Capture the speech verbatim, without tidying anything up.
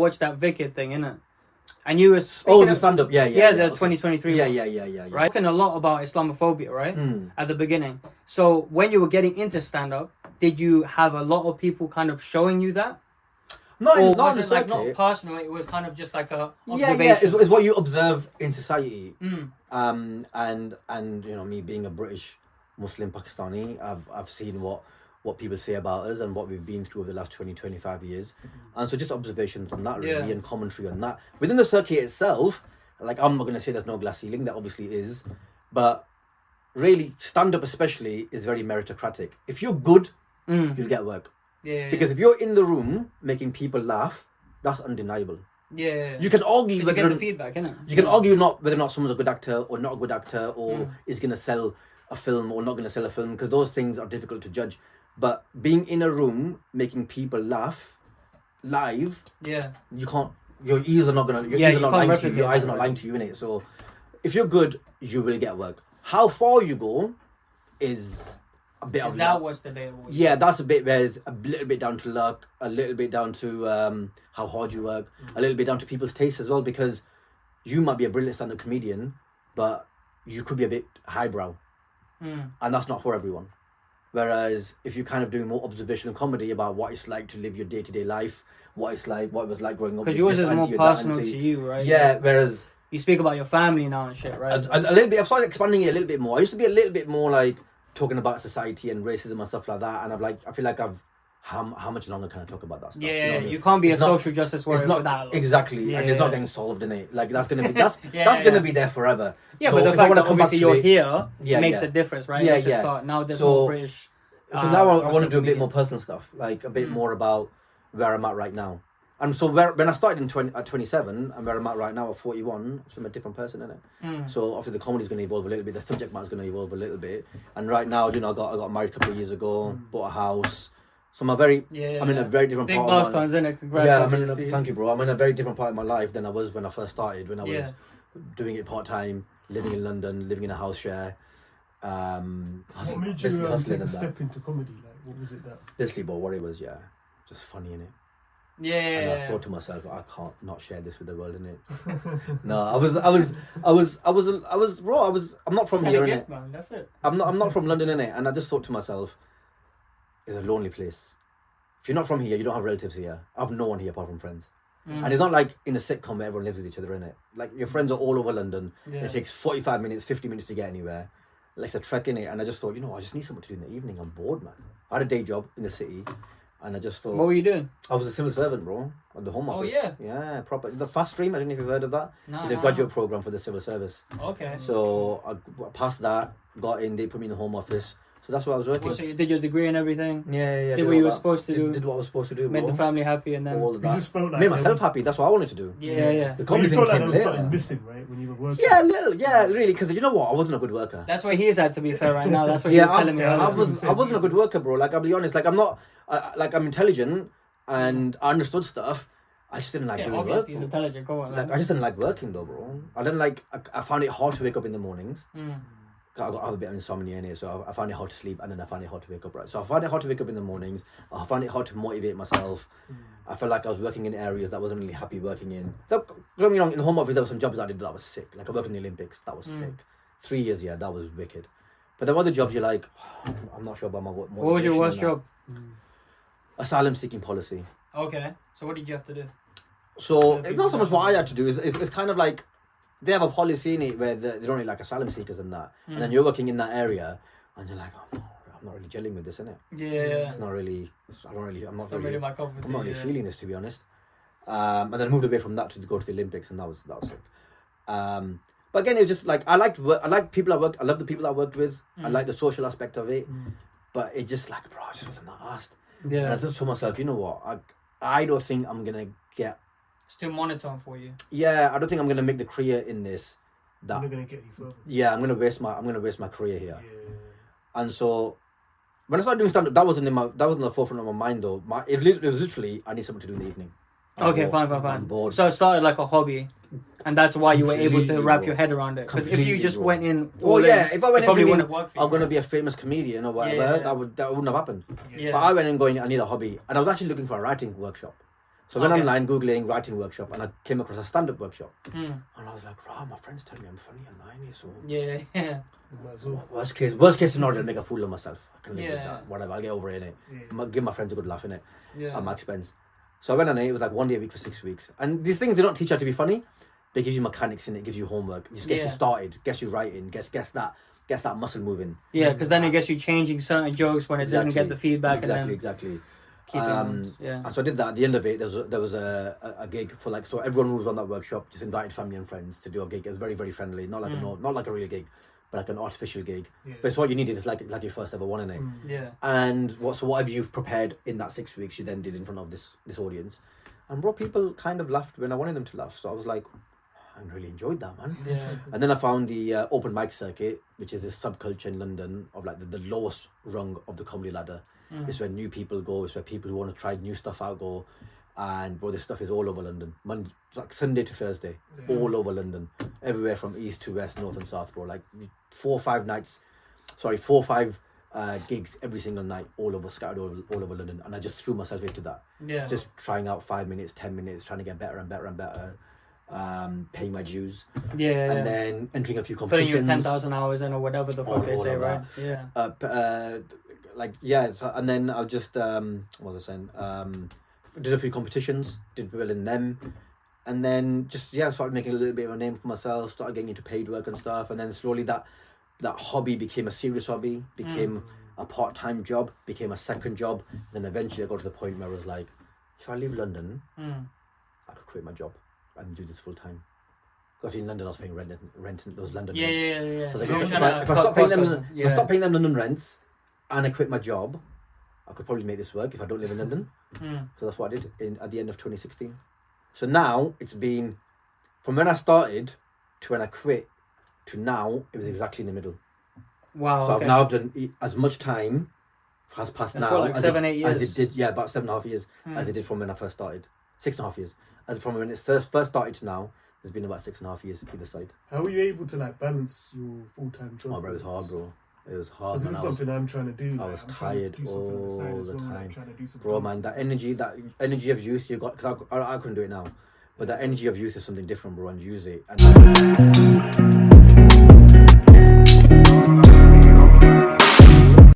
watched that Wicked thing, innit? And you were oh the stand up, yeah, yeah, yeah, yeah the okay. twenty twenty-three yeah, one. yeah, yeah, yeah, yeah. Right, talking a lot about Islamophobia, right? Mm. At the beginning. So when you were getting into stand up, did you have a lot of people kind of showing you that? Not, Or in, not was it like necessarily. not personal? It was kind of just like a Yeah, observation. yeah, it's, it's what you observe in society. Mm. Um, and and you know, me being a British Muslim Pakistani, I've I've seen what what people say about us and what we've been through over the last twenty, twenty-five years, and so just observations on that really, Yeah. and commentary on that within the circuit itself. Like, I'm not going to say there's no glass ceiling, there obviously is, but really stand up especially is very meritocratic. If you're good, Mm. you'll get work. Yeah, Because if you're in the room making people laugh, that's undeniable. yeah, You can argue you whether get the or- feedback, innit? you can argue not whether or not someone's a good actor or not a good actor, or Mm. is going to sell a film or not going to sell a film, because those things are difficult to judge. But being in a room making people laugh live, Yeah, you can't. Your ears are not gonna. Your Yeah, ears you are not can't lying to you. Your replicate eyes are that, not right? lying to you in it. So, if you're good, you will get work. How far you go is a bit is of that luck. what's the day? Yeah, that's a bit where it's a little bit down to luck, a little bit down to um, how hard you work, a little bit down to people's taste as well, because you might be a brilliant stand-up comedian, but you could be a bit highbrow, Mm. and that's not for everyone. Whereas if you're kind of doing more observational comedy about what it's like to live your day-to-day life, what it's like, what it was like growing up, Because with yours this is more auntie or that personal auntie. to you, right? Yeah, whereas You speak about your family now and shit, right? a, a, a little bit, I've started expanding it a little bit more. I used to be a little bit more like talking about society and racism and stuff like that, and I've like, I feel like I've, how, how much longer can I talk about that stuff? yeah, You know what I mean? you can't be It's a not- social justice warrior It's not for that long. exactly, Yeah, and it's yeah. not getting solved in it. Like that's gonna be that's Yeah, that's gonna yeah. be there forever. Yeah, So but the if I fact wanna that come back obviously to you're it- here Yeah, makes yeah. a difference, right? Yeah, Makes a yeah. start. Now there's So- more British. So uh, now I, I want to Russian do a bit more comedians. personal stuff, like a bit Mm. more about where I'm at right now. And so where, when I started in twenty, at twenty-seven, and where I'm at right now at forty-one, so I'm a different person, innit? Mm. So obviously the comedy's going to evolve a little bit, the subject matter's going to evolve a little bit. And right now, you know, I got I got married a couple of years ago, bought a house. So I'm a very, Yeah, I'm in yeah. a very different Big part of my milestones, isn't it? Congrats. Yeah, I'm in a, obviously. thank you, bro. I'm in a very different part of my life than I was when I first started, when I was Yeah. doing it part-time, living in London, living in a house share. Um, What hustle- made basically you um, hustling take a and that. step into comedy? Like, what was it that? Basically, but what it was, yeah, just funny, innit? Yeah, yeah, And I yeah. thought to myself, I can't not share this with the world, innit? No, I was, I was, I was, I was, I was raw. I was. I'm not from Had a here, gift, innit? man. That's it. I'm not. I'm not from London, innit? And I just thought to myself, it's a lonely place. If you're not from here, you don't have relatives here. I have no one here apart from friends. Mm. And it's not like in a sitcom where everyone lives with each other, innit? Like your friends are all over London. Yeah. It takes forty-five minutes, fifty minutes to get anywhere. Like it's a trek, innit? And I just thought, you know, I just need something to do in the evening. I'm bored, man. I had a day job in the city, and I just thought, What were you doing? I was a civil servant, bro, at the Home Oh, Office. yeah? Yeah, proper. The Fast Stream, I don't know if you've heard of that. Nah, It's a nah, graduate program for the civil service. nah. Okay. So I passed that, got in, they put me in the Home Office. So that's what I was working. Well, so you did your degree and everything. Yeah, yeah, yeah. Did all what you were that. supposed to Did- do. Did what I was supposed to do, Made bro. the family happy, and then All of You that. just felt like Made there myself was- happy. That's what I wanted to do. yeah, yeah. The Well, comedy you thing felt like came there was later. something missing, right? When you were working. Yeah, a little. Yeah, really. Because you know what? I wasn't a good worker. That's where he is at. To be fair, right now, that's what yeah, he was telling me. I, I earlier. was. I wasn't a good worker, bro. Like I'll be honest. Like I'm not. Uh, like I'm intelligent and I understood stuff. I just didn't like Yeah, doing work. obviously he's bro. intelligent. Come on, Like man. I just didn't like working though, bro. I didn't like. I, I found it hard to wake up in the mornings. Mm. I got I have a bit of insomnia in it, so I, I find it hard to sleep, and then I find it hard to wake up. Right, so I find it hard to wake up in the mornings. I find it hard to motivate myself. I felt like I was working in areas that I wasn't really happy working in. Don't get me wrong. In the Home Office, there were some jobs I did that was sick. Like I worked in the Olympics, that was Mm. sick. Three years, yeah, that was wicked. But there were other jobs you're like, I'm not sure about my. What What was your worst job? Asylum seeking policy. Okay, so what did you have to do? So Yeah, it's not so much people- what I had to do. It's, it's, it's kind of like they have a policy in it where they, they don't really like asylum seekers and that. And then Mm. you're working in that area, and you're like, oh, no, I'm not really gelling with this, innit? Yeah, It's not really. I don't really. I'm not it's not really. really my cup of I'm tea. not really yeah. feeling this, to be honest. Um, and then I moved away from that to go to the Olympics, and that was that was sick. Um, but again, it was just like I liked work. I like people I worked. I love the people I worked with. I Mm. like the social aspect of it. But it just like, bro, I just wasn't that asked. And I Yeah, just told myself, you know what? I I don't think I'm gonna get. still monotone for you. Yeah, I don't think I'm gonna make the career in this. They're That gonna get you further. yeah, I'm gonna waste my I'm gonna waste my career here. Yeah. And so when I started doing stand up, that wasn't in my that wasn't the forefront of my mind though. My it, lit- it was literally I need something to do in the evening. I'm Okay, bored. fine, fine, I'm fine. bored. So it started like a hobby, and that's why you were able to Completely wrap wrong. your head around it. Because if you Completely just wrong. went in, Well, all yeah, in, if I went it in probably thinking wouldn't have worked for you. I'm gonna be a famous comedian or whatever, Yeah. that would that wouldn't have happened. Yeah. But I went in going, I need a hobby, and I was actually looking for a writing workshop. So I went Okay. online googling writing workshop, and I came across a stand-up workshop, Mm. and I was like, "Wow, my friends tell me I'm funny and nine so Yeah, yeah. Might as well. worst case, worst case scenario, I'll make a fool of myself. I can live with Yeah. that. Whatever, I'll get over it. Innit? Yeah. Give my friends a good laugh in it Yeah. at my expense." So I went on it. It was like one day a week for six weeks, and these things they don't teach you how to be funny. They give you mechanics in it, gives you homework, just gets Yeah. you started, gets you writing, gets gets that gets that muscle moving. Yeah, because then it gets you changing certain jokes when it doesn't get the feedback, Exactly, and then exactly. keeping Um, on. Yeah. And so I did that. At the end of it, there was a, there was a, a, a gig for like so everyone who was on that workshop just invited family and friends to do a gig. It was very very friendly, not like Mm. a no- not like a real gig, but like an artificial gig. Yeah. But it's what you needed. It's like like your first ever one, innit? Mm. Yeah. And what so whatever you've prepared in that six weeks, you then did in front of this this audience, and bro, people kind of laughed when I wanted them to laugh. So I was like, I really enjoyed that, man. Yeah. And then I found the uh, open mic circuit, which is this subculture in London of like the, the lowest rung of the comedy ladder. Mm. It's where new people go. It's where people who want to try new stuff out go. And bro, this stuff is all over London. Monday, like Sunday to Thursday, Yeah. all over London, everywhere from east to west, north and south, bro. Like four or five nights, sorry, four or five uh, gigs every single night, all over, scattered all, all over London. And I just threw myself into that, Yeah. just trying out five minutes, ten minutes, trying to get better and better and better, um, paying my dues, yeah. yeah. and then entering a few putting competitions. your ten thousand hours in or whatever the fuck All- they all say, of right? Yeah. uh, p- uh, like yeah, so, and then I'll just um, what was I saying? Um, did a few competitions, did well in them, and then just yeah, started making a little bit of a name for myself. Started getting into paid work and stuff, and then slowly that that hobby became a serious hobby, became a part time job, became a second job. Then eventually I got to the point where I was like, if I leave London, Mm. I could quit my job and do this full time. Because in London I was paying rent, rent in those London Yeah, rents. yeah, yeah, yeah. So So like, you're if, trying I, to if I cut stop paying costs them, on- if I stop paying them London rents, and I quit my job, I could probably make this work if I don't live in London. Mm. So that's what I did in at the end of twenty sixteen. So now it's been from when I started to when I quit to now. It was exactly in the middle. Wow. so okay. I've now done e- as much time has passed That's now what, like as seven, it, eight as years? it did. Yeah, about seven and a half years Mm. as it did from when I first started. Six and a half years. As from when it first first started to now, there's been about six and a half years either side. How were you able to like balance your full time job? Oh, bro, it was hard, bro. It was hard. Because this Man. is I was, something I'm trying to do. I like, was I'm trying to tired do something on the side all as the well, like, time. trying to do some bro, man, dances that and energy, that energy of youth you got. Because I, I, I couldn't do it now, but that energy of youth is something different, bro. And use it. And